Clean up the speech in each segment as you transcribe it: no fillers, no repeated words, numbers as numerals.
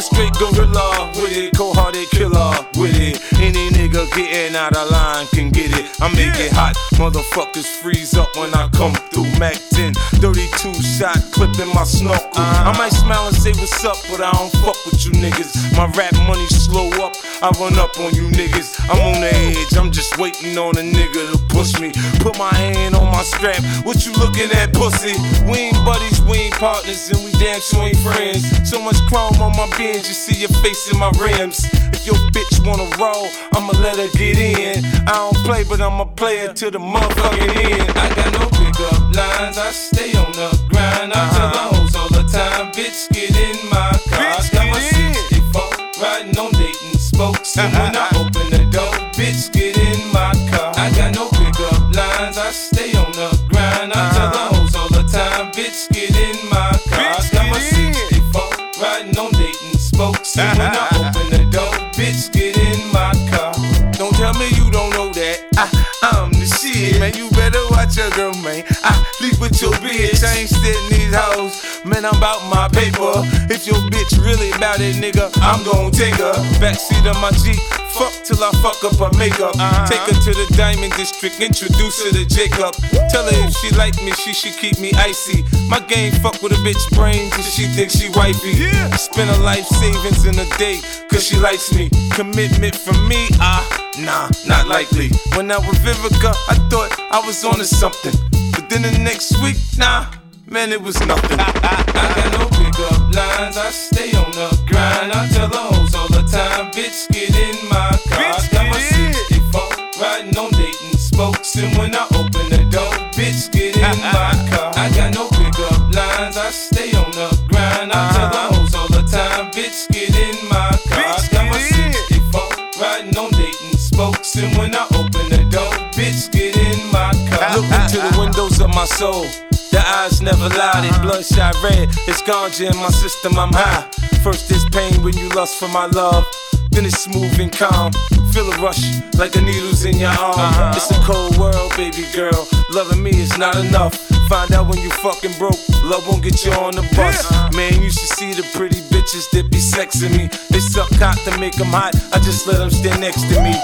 straight gorilla with it, cold-hearted killer with it. Any nigga getting out of line can get it. I make it hot, motherfuckers freeze up when I come through. Mac 10, 32 shot clip in my snorkel. I might smile and say what's up, but I don't fuck with you niggas. My rap money slow up, I run up on you niggas. I'm on the edge, I'm just waiting on a nigga to push me. Put my hand on my strap, what you looking at, pussy? We ain't buddies, we ain't partners, and we damn sure ain't friends. So much chrome on my bins, you see your face in my rims. If your bitch wanna roll, I'ma let her get in. I don't play, but I'ma play it to the motherfucking end. I got no pickup lines, I stay on the grind. I tell the hoes all the time, bitch, get in my car. I got my 64 riding on Dayton spokes, and when I open the door, bitch, get in my car. I got no pickup lines, I stay on the grind. I tell the hoes all the time, bitch, get in my car. I got my 64 riding on Dayton spokes, and when I open the door, bitch, get in my car. Don't tell me you don't know that I'm the shit, man. You better watch your girl, man. I leave with your bitch. I ain't sitting these hoes, man. I'm about my paper. If your bitch really about it, nigga, I'm gon' take her. Backseat of my Jeep, fuck till I fuck up her makeup. Take her to the Diamond District, introduce her to Jacob. Tell her if she like me, she should keep me icy. My game fuck with a bitch brain till she thinks she wifey. Spend her life savings in a day, cause she likes me. Commitment from me, nah, not likely. When I was Vivica, I thought I was onto something. But then the next week, nah, man, it was nothing. I got no pickup lines, I stay on the grind. I tell the hoes all the time, bitch, get in my car. I got my 64 riding on Dayton spokes, and when I open the door, bitch, get in my car. I got no pickup lines, I stay on the grind. I tell the hoes all the time, bitch, get in my car. I got my 64 riding on Dayton spokes, and when I open the door, bitch, get in my car. Look into the windows of my soul. The eyes never lie, they bloodshot red. It's ganja in my system, I'm high. First it's pain when you lust for my love, then it's smooth and calm. Feel a rush like the needles in your arm. It's a cold world, baby girl. Loving me is not enough. Find out when you fucking broke, love won't get you on the bus. Man, you should see the pretty bitches that be sexing me. They suck cock to make them hot, I just let them stand next to me.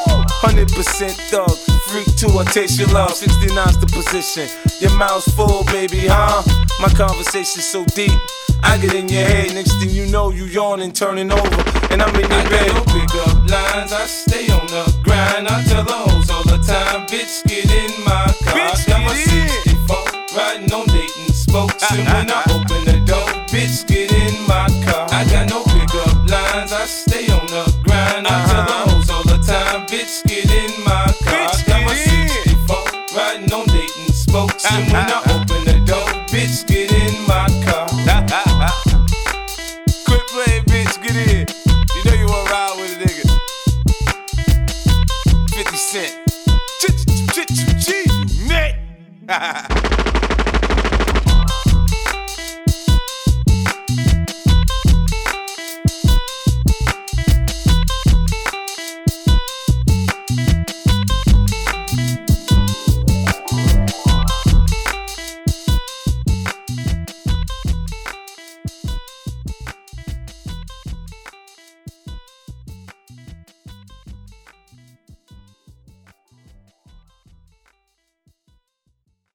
100% thug, freak too, I taste your love. 69's the position, your mouth's full, baby, huh? My conversation's so deep, I get in your head. Next thing you know, you yawning, turning over, and I'm in your bed. I got no pickup lines, I stay on the grind. I tell the hoes all the time, bitch, get in my car. I got my 64 riding on Dayton spokes, and when I open the door, bitch,